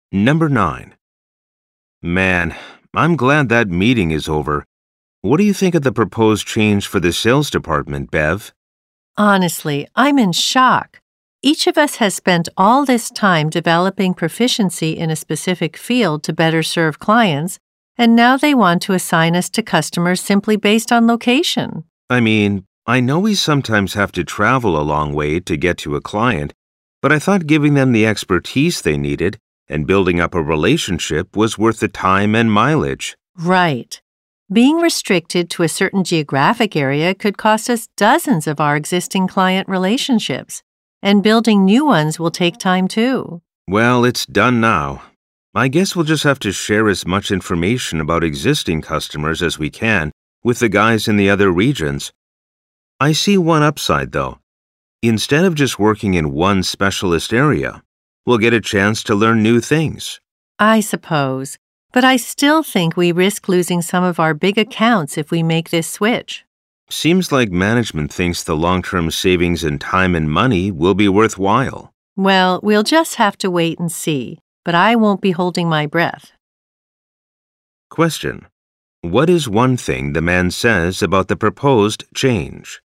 Number 9. Man, I'm glad that meeting is over. What do you think of the proposed change for the sales department, Bev? Honestly, I'm in shock. Each of us has spent all this time developing proficiency in a specific field to better serve clients, and now they want to assign us to customers simply based on location. I mean, I know we sometimes have to travel a long way to get to a client, but I thought giving them the expertise they needed and building up a relationship was worth the time and mileage. Right. Being restricted to a certain geographic area could cost us dozens of our existing client relationships, and building new ones will take time too. Well, it's done now. I guess we'll just have to share as much information about existing customers as we can with the guys in the other regions. I see one upside, though. Instead of just working in one specialist area, we'll get a chance to learn new things. I suppose, but I still think we risk losing some of our big accounts if we make this switch. Seems like management thinks the long-term savings in time and money will be worthwhile. Well, we'll just have to wait and see, but I won't be holding my breath. Question. What is one thing the man says about the proposed change?